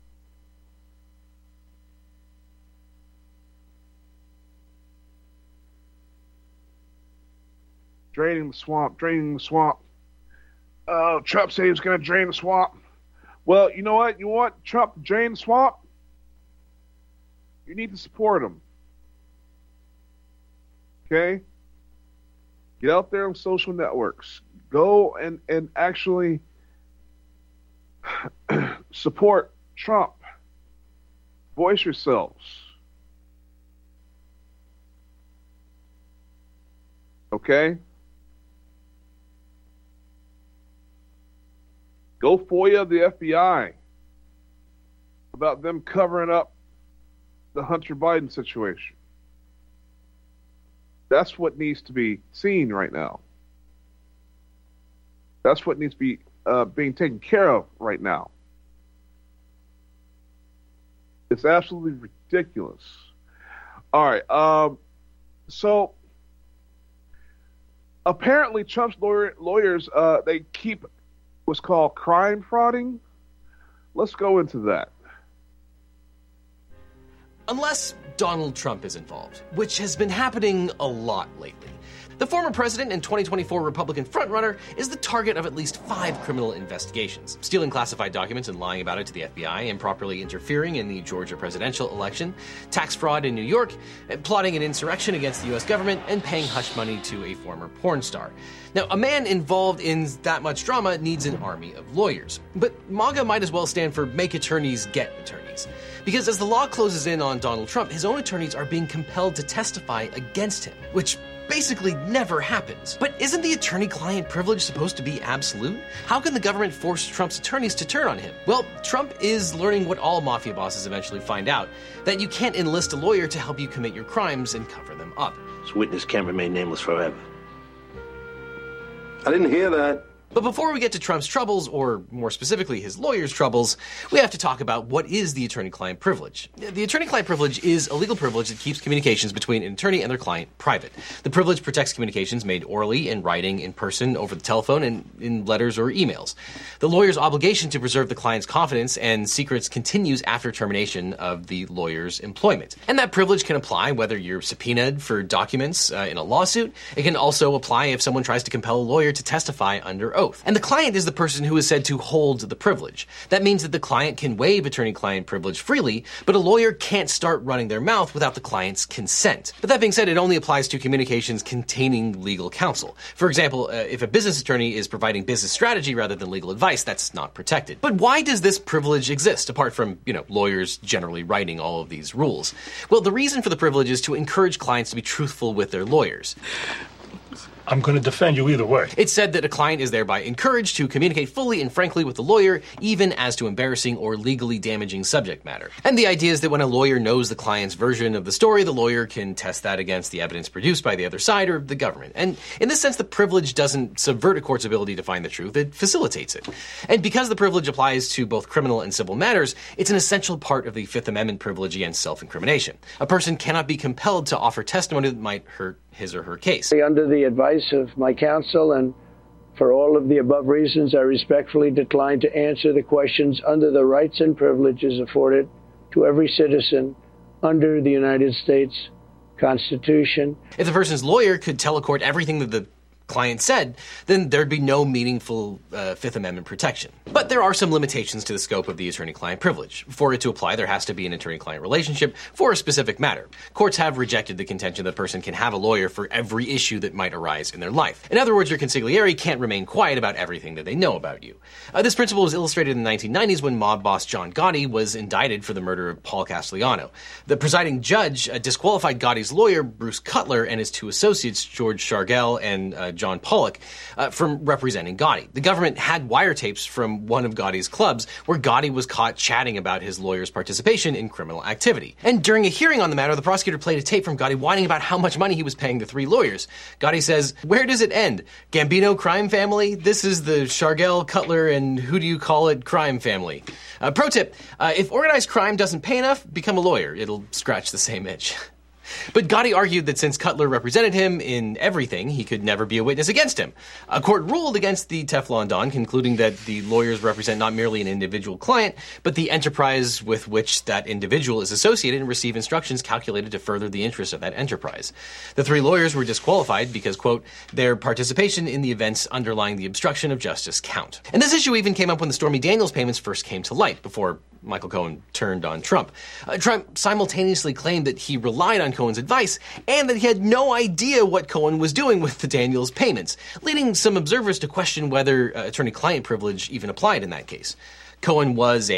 Draining the swamp, draining the swamp. Uh, Trump said he was going to drain the swamp. Well, you know what? You want Trump to drain the swamp? You need to support him. Okay? Get out there on social networks. Go and, and actually support Trump. Voice yourselves. Okay? Go FOIA the F B I about them covering up the Hunter Biden situation. That's what needs to be seen right now. That's what needs to be uh, being taken care of right now. It's absolutely ridiculous. All right. Um, so apparently Trump's lawyer, lawyers, uh, they keep what's called crime frauding. Let's go into that.
Unless Donald Trump is involved, which has been happening a lot lately. The former president and twenty twenty-four Republican frontrunner is the target of at least five criminal investigations. Stealing classified documents and lying about it to the F B I, improperly interfering in the Georgia presidential election, tax fraud in New York, plotting an insurrection against the U S government, and paying hush money to a former porn star. Now, a man involved in that much drama needs an army of lawyers. But MAGA might as well stand for Make Attorneys Get Attorneys. Because as the law closes in on Donald Trump, his own attorneys are being compelled to testify against him, which basically never happens. But isn't the attorney-client privilege supposed to be absolute? How can the government force Trump's attorneys to turn on him? Well, Trump is learning what all mafia bosses eventually find out, that you can't enlist a lawyer to help you commit your crimes and cover them up.
This witness can't remain nameless forever. I didn't hear that.
But before we get to Trump's troubles, or more specifically his lawyer's troubles, we have to talk about what is the attorney-client privilege. The attorney-client privilege is a legal privilege that keeps communications between an attorney and their client private. The privilege protects communications made orally, in writing, in person, over the telephone, and in letters or emails. The lawyer's obligation to preserve the client's confidence and secrets continues after termination of the lawyer's employment. And that privilege can apply whether you're subpoenaed for documents uh, in a lawsuit. It can also apply if someone tries to compel a lawyer to testify under oath. And the client is the person who is said to hold the privilege. That means that the client can waive attorney-client privilege freely, but a lawyer can't start running their mouth without the client's consent. But that being said, it only applies to communications containing legal counsel. For example, uh, if a business attorney is providing business strategy rather than legal advice, that's not protected. But why does this privilege exist, apart from, you know, lawyers generally writing all of these rules? Well, the reason for the privilege is to encourage clients to be truthful with their lawyers.
I'm going to defend you either way.
It's said that a client is thereby encouraged to communicate fully and frankly with the lawyer, even as to embarrassing or legally damaging subject matter. And the idea is that when a lawyer knows the client's version of the story, the lawyer can test that against the evidence produced by the other side or the government. And in this sense, the privilege doesn't subvert a court's ability to find the truth, it facilitates it. And because the privilege applies to both criminal and civil matters, it's an essential part of the Fifth Amendment privilege against self-incrimination. A person cannot be compelled to offer testimony that might hurt his or her case.
Under the advice of my counsel and for all of the above reasons, I respectfully decline to answer the questions under the rights and privileges afforded to every citizen under the United States Constitution.
If the person's lawyer could tell a court everything that the client said, then there'd be no meaningful uh, Fifth Amendment protection. But there are some limitations to the scope of the attorney-client privilege. For it to apply, there has to be an attorney-client relationship for a specific matter. Courts have rejected the contention that a person can have a lawyer for every issue that might arise in their life. In other words, your consigliere can't remain quiet about everything that they know about you. Uh, this principle was illustrated in the nineteen nineties when mob boss John Gotti was indicted for the murder of Paul Castellano. The presiding judge uh, disqualified Gotti's lawyer, Bruce Cutler, and his two associates, George Shargel and uh, John Pollock, uh, from representing Gotti. The government had wiretapes from one of Gotti's clubs where Gotti was caught chatting about his lawyer's participation in criminal activity. And during a hearing on the matter, the prosecutor played a tape from Gotti whining about how much money he was paying the three lawyers. Gotti says, "Where does it end? Gambino crime family? This is the Shargel, Cutler, and who do you call it crime family." Uh, pro tip, uh, if organized crime doesn't pay enough, become a lawyer. It'll scratch the same itch. But Gotti argued that since Cutler represented him in everything, he could never be a witness against him. A court ruled against the Teflon Don, concluding that the lawyers represent not merely an individual client, but the enterprise with which that individual is associated and receive instructions calculated to further the interests of that enterprise. The three lawyers were disqualified because, quote, their participation in the events underlying the obstruction of justice count. And this issue even came up when the Stormy Daniels payments first came to light, before Michael Cohen turned on Trump. Uh, Trump simultaneously claimed that he relied on Cohen's advice and that he had no idea what Cohen was doing with the Daniels payments, leading some observers to question whether uh, attorney-client privilege even applied in that case. Cohen was a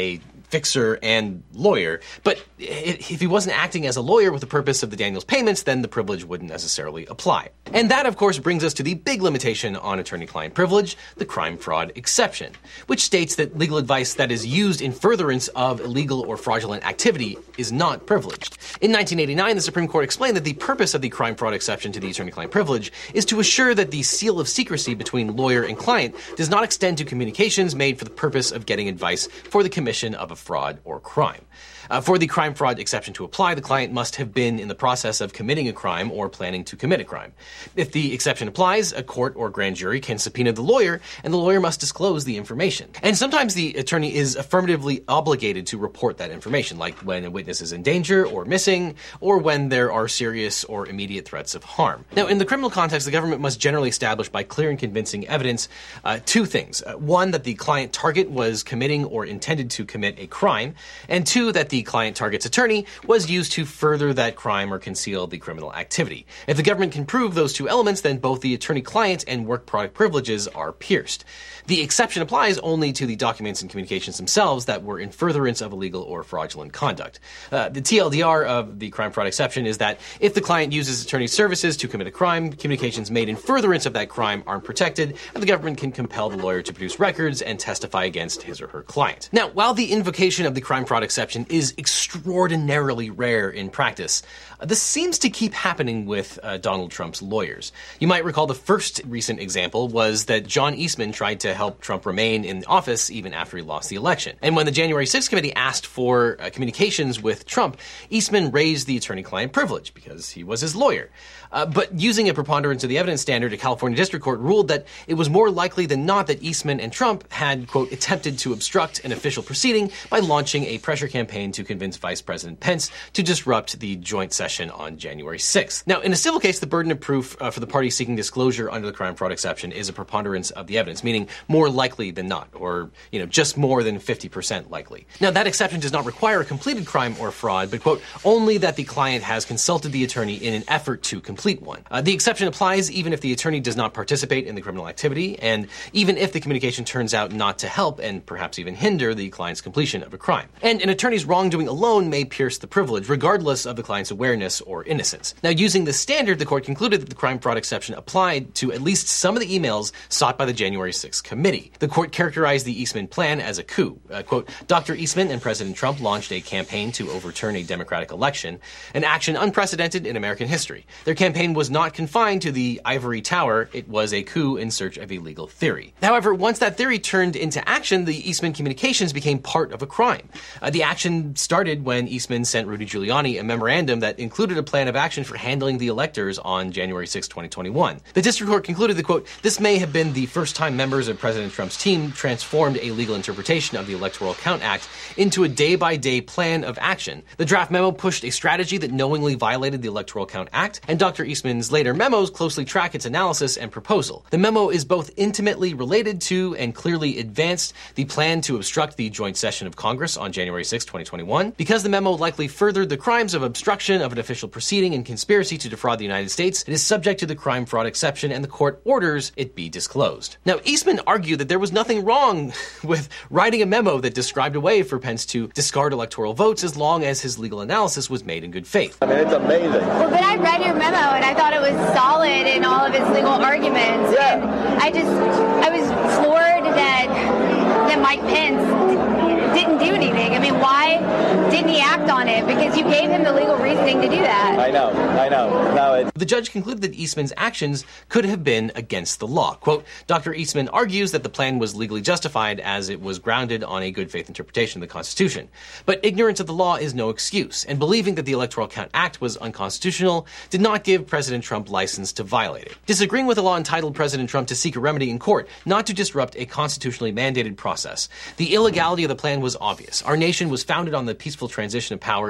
fixer and lawyer. But if he wasn't acting as a lawyer with the purpose of the Daniels payments, then the privilege wouldn't necessarily apply. And that, of course, brings us to the big limitation on attorney-client privilege, the crime-fraud exception, which states that legal advice that is used in furtherance of illegal or fraudulent activity is not privileged. In nineteen eighty-nine, the Supreme Court explained that the purpose of the crime-fraud exception to the attorney-client privilege is to assure that the seal of secrecy between lawyer and client does not extend to communications made for the purpose of getting advice for the commission of a fraud or crime. Uh, for the crime-fraud exception to apply, the client must have been in the process of committing a crime or planning to commit a crime. If the exception applies, a court or grand jury can subpoena the lawyer, and the lawyer must disclose the information. And sometimes the attorney is affirmatively obligated to report that information, like when a witness is in danger or missing, or when there are serious or immediate threats of harm. Now, in the criminal context, the government must generally establish by clear and convincing evidence uh, two things. Uh, one, that the client target was committing or intended to commit a crime, and two, that the The client target's attorney was used to further that crime or conceal the criminal activity. If the government can prove those two elements, then both the attorney-client and work product privileges are pierced. The exception applies only to the documents and communications themselves that were in furtherance of illegal or fraudulent conduct. Uh, the T L D R of the crime-fraud exception is that if the client uses attorney services to commit a crime, communications made in furtherance of that crime aren't protected, and the government can compel the lawyer to produce records and testify against his or her client. Now, while the invocation of the crime-fraud exception is extraordinarily rare in practice, uh, this seems to keep happening with uh, Donald Trump's lawyers. You might recall the first recent example was that John Eastman tried to help Trump remain in office even after he lost the election. And when the January sixth committee asked for uh, communications with Trump, Eastman raised the attorney-client privilege because he was his lawyer. Uh, but using a preponderance of the evidence standard, a California district court ruled that it was more likely than not that Eastman and Trump had, quote, attempted to obstruct an official proceeding by launching a pressure campaign to convince Vice President Pence to disrupt the joint session on January sixth. Now, in a civil case, the burden of proof uh, for the party seeking disclosure under the crime-fraud exception is a preponderance of the evidence, meaning more likely than not, or, you know, just more than fifty percent likely. Now, that exception does not require a completed crime or fraud, but, quote, only that the client has consulted the attorney in an effort to complete one. Uh, the exception applies even if the attorney does not participate in the criminal activity, and even if the communication turns out not to help and perhaps even hinder the client's completion of a crime. And an attorney's wrongdoing alone may pierce the privilege, regardless of the client's awareness or innocence. Now, using this standard, the court concluded that the crime-fraud exception applied to at least some of the emails sought by the January sixth committee. The court characterized the Eastman plan as a coup. Uh, quote, Doctor Eastman and President Trump launched a campaign to overturn a democratic election, an action unprecedented in American history. Their campaign was not confined to the ivory tower. It was a coup in search of a legal theory. However, once that theory turned into action, the Eastman communications became part of a crime. Uh, the action started when Eastman sent Rudy Giuliani a memorandum that included a plan of action for handling the electors on January sixth, twenty twenty-one. The district court concluded that, quote, this may have been the first time members of President Trump's team transformed a legal interpretation of the Electoral Count Act into a day-by-day plan of action. The draft memo pushed a strategy that knowingly violated the Electoral Count Act, and Doctor Eastman's later memos closely track its analysis and proposal. The memo is both intimately related to and clearly advanced the plan to obstruct the joint session of Congress on January sixth, twenty twenty-one. Because the memo likely furthered the crimes of obstruction of an official proceeding and conspiracy to defraud the United States, it is subject to the crime-fraud exception, and the court orders it be disclosed. Now, Eastman argued that there was nothing wrong with writing a memo that described a way for Pence to discard electoral votes as long as his legal analysis was made in good faith.
I mean, it's amazing.
Well, but I read your memo, and I thought it was solid in all of its legal arguments.
Yeah.
And I just, I was floored that, that Mike Pence didn't do anything. I mean, why didn't he act on it? Because you gave him the legal reasoning to do that.
I know, I know. No, it...
The judge concluded that Eastman's actions could have been against the law. Quote, Doctor Eastman argues that the plan was legally justified as it was grounded on a good faith interpretation of the Constitution. But ignorance of the law is no excuse, and believing that the Electoral Count Act was unconstitutional did not give President Trump license to violate it. Disagreeing with the law entitled President Trump to seek a remedy in court, not to disrupt a constitutionally mandated process. The illegality of the plan was obvious. Our nation was founded on the peaceful transition of power epitomized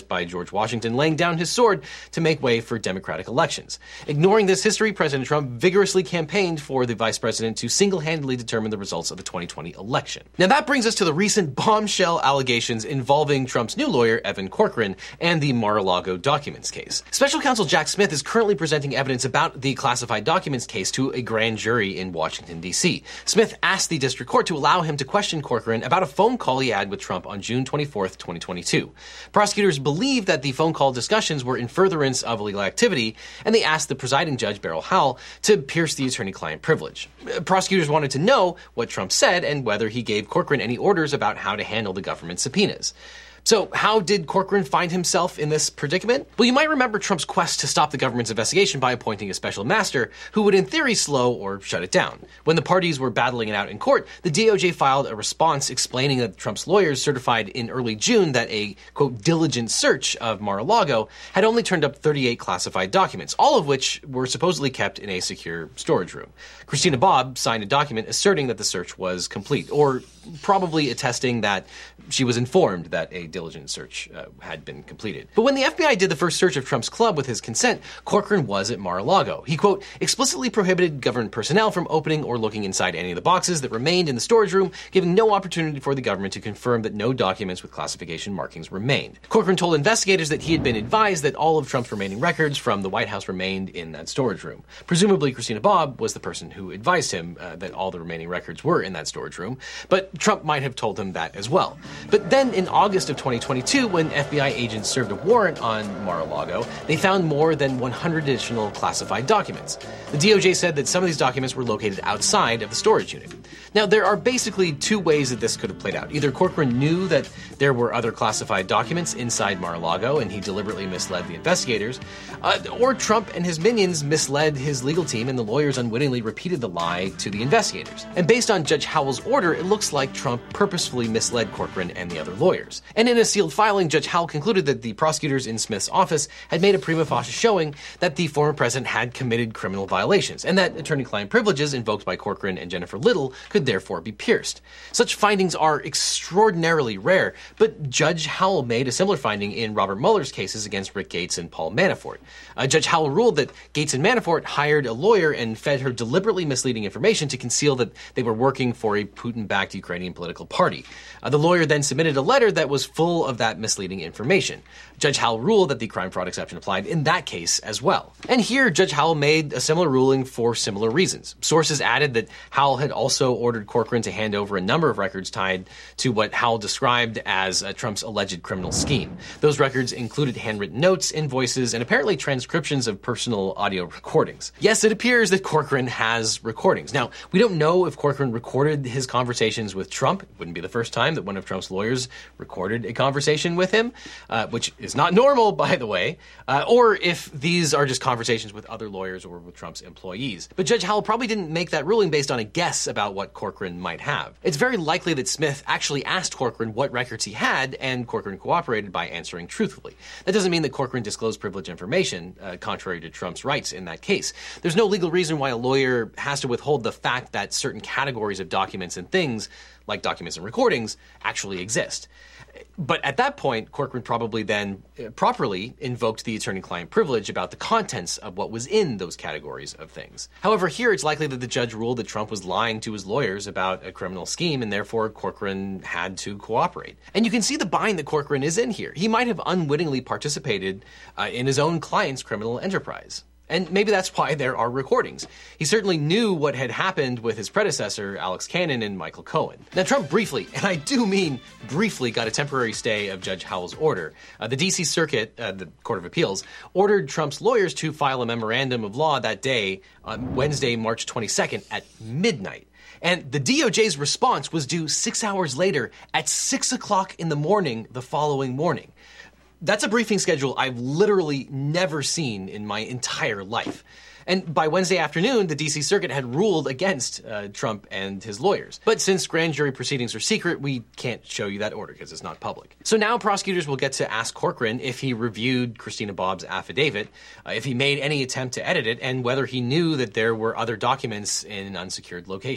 by George Washington laying down his sword to make way for democratic elections. Ignoring this history, President Trump vigorously campaigned for the vice president to single-handedly determine the results of the twenty twenty election. Now that brings us to the recent bombshell allegations involving Trump's new lawyer, Evan Corcoran, and the Mar-a-Lago documents case. Special counsel Jack Smith is currently presenting evidence about the classified documents case to a grand jury in Washington, D C. Smith asked the district court to allow him to question Corcoran about a phone call he had with Trump on June twenty-fourth, twenty twenty-two. Prosecutors believe that the phone call discussions were in furtherance of illegal activity, and they asked the presiding judge, Beryl Howell, to pierce the attorney-client privilege. Prosecutors wanted to know what Trump said and whether he gave Corcoran any orders about how to handle the government subpoenas. So how did Corcoran find himself in this predicament? Well, you might remember Trump's quest to stop the government's investigation by appointing a special master who would in theory slow or shut it down. When the parties were battling it out in court, the D O J filed a response explaining that Trump's lawyers certified in early June that a, quote, diligent search of Mar-a-Lago had only turned up thirty-eight classified documents, all of which were supposedly kept in a secure storage room. Christina Bobb signed a document asserting that the search was complete, or probably attesting that she was informed that a diligent search uh, had been completed. But when the F B I did the first search of Trump's club with his consent, Corcoran was at Mar-a-Lago. He, quote, explicitly prohibited government personnel from opening or looking inside any of the boxes that remained in the storage room, giving no opportunity for the government to confirm that no documents with classification markings remained. Corcoran told investigators that he had been advised that all of Trump's remaining records from the White House remained in that storage room. Presumably, Christina Bobb was the person who advised him uh, that all the remaining records were in that storage room, but Trump might have told him that as well. But then in August of twenty twenty-two, when F B I agents served a warrant on Mar-a-Lago, they found more than one hundred additional classified documents. The D O J said that some of these documents were located outside of the storage unit. Now, there are basically two ways that this could have played out. Either Corcoran knew that there were other classified documents inside Mar-a-Lago and he deliberately misled the investigators, uh, or Trump and his minions misled his legal team and the lawyers unwittingly repeated the lie to the investigators. And based on Judge Howell's order, it looks like Trump purposefully misled Corcoran and the other lawyers. And in a sealed filing, Judge Howell concluded that the prosecutors in Smith's office had made a prima facie showing that the former president had committed criminal violations, and that attorney-client privileges invoked by Corcoran and Jennifer Little could therefore be pierced. Such findings are extraordinarily rare, but Judge Howell made a similar finding in Robert Mueller's cases against Rick Gates and Paul Manafort. Uh, Judge Howell ruled that Gates and Manafort hired a lawyer and fed her deliberately misleading information to conceal that they were working for a Putin-backed Ukrainian political party. Uh, the lawyer then submitted a letter that was full of that misleading information. Judge Howell ruled that the crime fraud exception applied in that case as well. And here, Judge Howell made a similar ruling for similar reasons. Sources added that Howell had also ordered Corcoran to hand over a number of records tied to what Howell described as uh, Trump's alleged criminal scheme. Those records included handwritten notes, invoices, and apparently transcriptions of personal audio recordings. Yes, it appears that Corcoran has recordings. Now, we don't know if Corcoran recorded his conversations with Trump. It wouldn't be the first time that one of Trump's lawyers recorded a conversation with him, uh, which is not normal, by the way, uh, or if these are just conversations with other lawyers or with Trump's employees. But Judge Howell probably didn't make that ruling based on a guess about what Corcoran might have. It's very likely that Smith actually asked Corcoran what records he had, and Corcoran cooperated by answering truthfully. That doesn't mean that Corcoran disclosed privileged information, uh, contrary to Trump's rights in that case. There's no legal reason why a lawyer has to withhold the fact that certain categories of documents and things, like documents and recordings, actually exist. But at that point, Corcoran probably then uh, properly invoked the attorney-client privilege about the contents of what was in those categories of things. However, here it's likely that the judge ruled that Trump was lying to his lawyers about a criminal scheme, and therefore Corcoran had to cooperate. And you can see the bind that Corcoran is in here. He might have unwittingly participated uh, in his own client's criminal enterprise. And maybe that's why there are recordings. He certainly knew what had happened with his predecessor, Alex Cannon and Michael Cohen. Now, Trump briefly, and I do mean briefly, got a temporary stay of Judge Howell's order. Uh, the D C Circuit, uh, the Court of Appeals, ordered Trump's lawyers to file a memorandum of law that day, on Wednesday, March twenty-second, at midnight. And the D O J's response was due six hours later at six o'clock in the morning the following morning. That's a briefing schedule I've literally never seen in my entire life. And by Wednesday afternoon, the D C Circuit had ruled against uh, Trump and his lawyers. But since grand jury proceedings are secret, we can't show you that order because it's not public. So now prosecutors will get to ask Corcoran if he reviewed Christina Bobb's affidavit, uh, if he made any attempt to edit it, and whether he knew that there were other documents in an unsecured location.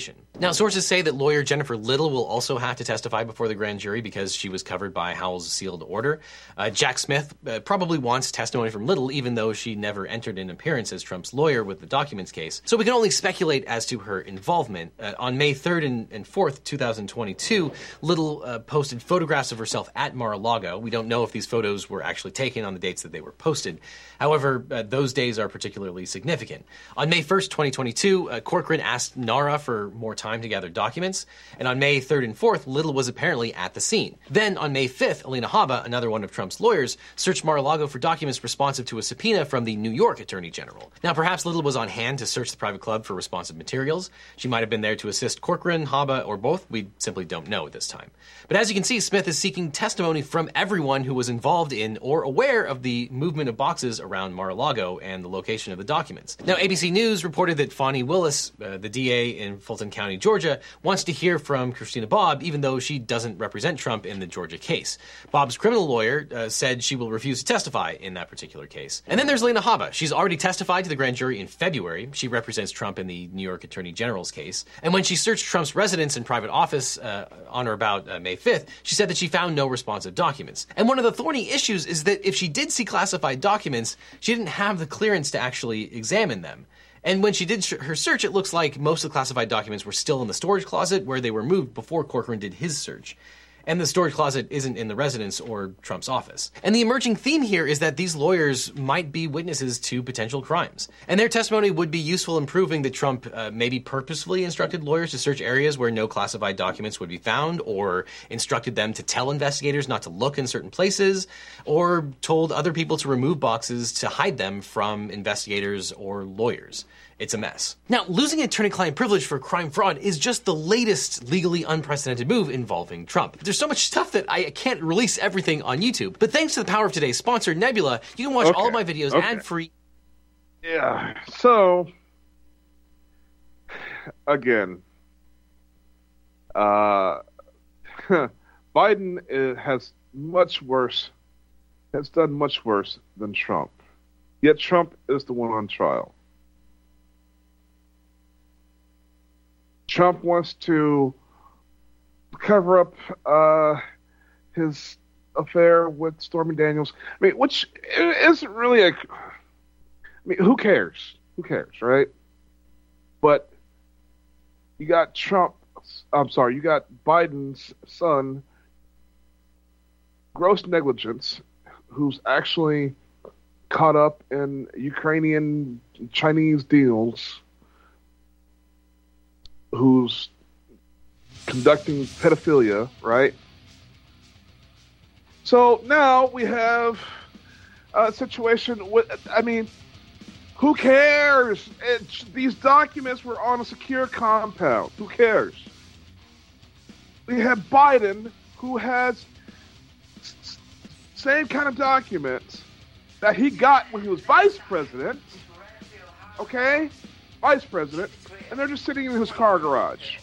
Now, sources say that lawyer Jennifer Little will also have to testify before the grand jury because she was covered by Howell's sealed order. Uh, Jack Smith uh, probably wants testimony from Little, even though she never entered an appearance as Trump's lawyer with the documents case. So we can only speculate as to her involvement. Uh, on May third and, and fourth, twenty twenty-two, Little uh, posted photographs of herself at Mar-a-Lago. We don't know if these photos were actually taken on the dates that they were posted. However, uh, those days are particularly significant. On May first, twenty twenty-two, uh, Corcoran asked NARA for more time to gather documents, and on May third and fourth, Little was apparently at the scene. Then, on May fifth, Alina Habba, another one of Trump's lawyers, searched Mar-a-Lago for documents responsive to a subpoena from the New York Attorney General. Now, perhaps Little was on hand to search the private club for responsive materials. She might have been there to assist Corcoran, Habba, or both. We simply don't know at this time. But as you can see, Smith is seeking testimony from everyone who was involved in or aware of the movement of boxes around Mar-a-Lago and the location of the documents. Now, A B C News reported that Fani Willis, uh, the D A in Fulton County, Georgia, wants to hear from Christina Bobb, even though she doesn't represent Trump in the Georgia case. Bobb's criminal lawyer uh, said she will refuse to testify in that particular case. And then there's Alina Habba. She's already testified to the grand jury in February. She represents Trump in the New York Attorney General's case. And when she searched Trump's residence and private office uh, on or about uh, May fifth, she said that she found no responsive documents. And one of the thorny issues is that if she did see classified documents, she didn't have the clearance to actually examine them. And when she did sh- her search, it looks like most of the classified documents were still in the storage closet where they were moved before Corcoran did his search. And the storage closet isn't in the residence or Trump's office. And the emerging theme here is that these lawyers might be witnesses to potential crimes. And their testimony would be useful in proving that Trump uh, maybe purposefully instructed lawyers to search areas where no classified documents would be found, or instructed them to tell investigators not to look in certain places, or told other people to remove boxes to hide them from investigators or lawyers. It's a mess. Now, losing attorney-client privilege for crime fraud is just the latest legally unprecedented move involving Trump. There's so much stuff that I can't release everything on YouTube. But thanks to the power of today's sponsor, Nebula, you can watch okay. all of my videos okay. ad-free.
Yeah, so, again, uh, Biden is, has much worse, has done much worse than Trump. Yet Trump is the one on trial. Trump wants to cover up uh, his affair with Stormy Daniels. I mean, which isn't really a... I mean, who cares? Who cares, right? But you got Trump... I'm sorry, you got Biden's son, gross negligence, who's actually caught up in Ukrainian Chinese deals, who's conducting pedophilia, right? So now we have a situation with, I mean, who cares? It's, these documents were on a secure compound. Who cares? We have Biden, who has s- same kind of documents that he got when he was vice president, okay? Vice president, and they're just sitting in his car garage.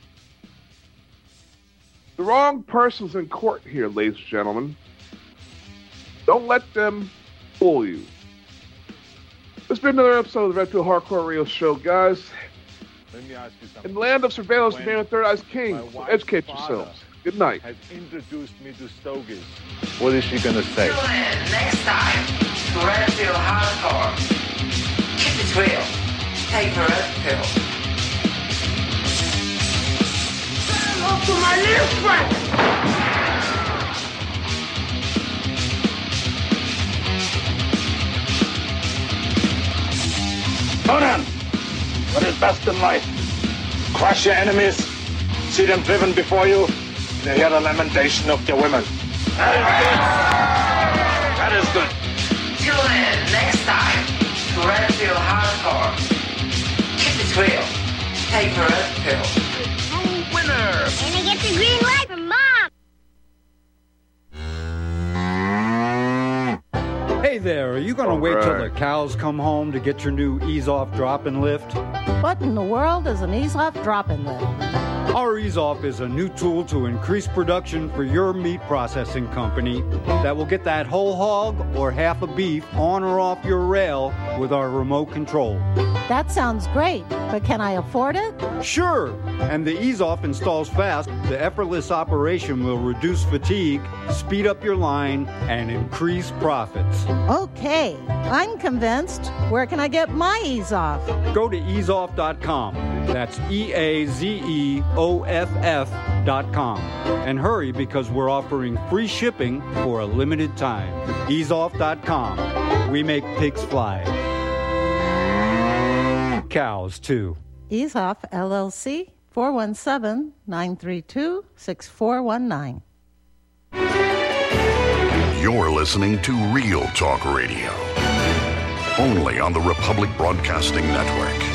The wrong person's in court here, ladies and gentlemen. Don't let them fool you. This has been another episode of the Red Pill Hardcore Radio Show, guys.
Let me ask you something.
In the land of surveillance, the man with third eye's king. So educate yourselves. Good night.
Has introduced me to Stogies. What is she gonna say?
Tune in next time to Red Pill Hardcore. Keep it real. Take the red pill. Up to my little friend.
Conan, what is best in life? Crush your enemies, see them driven before you, and hear the lamentation of your women. That is good.
Tune in next time to Red Pill Hardcore. Keep it real. Take the red pill.
Winner! And I get the green light from Mom!
Hey there, are you going to wait right. till the cows come home to get your new ease-off drop-and lift?
What in the world is an ease-off drop-and lift?
Our Ease-Off is a new tool to increase production for your meat processing company that will get that whole hog or half a beef on or off your rail with our remote control.
That sounds great, but can I afford it?
Sure! And the Ease-Off installs fast. The effortless operation will reduce fatigue, speed up your line, and increase profits.
Okay, I'm convinced. Where can I get my Ease-Off?
Go to ease off dot com. That's E A Z E O F F dot com. And hurry, because we're offering free shipping for a limited time. ease off dot com. We make pigs fly. Cows, too.
Ease-Off, L L C, four one seven, nine three two, six four one nine.
You're listening to Real Talk Radio, only on the Republic Broadcasting Network.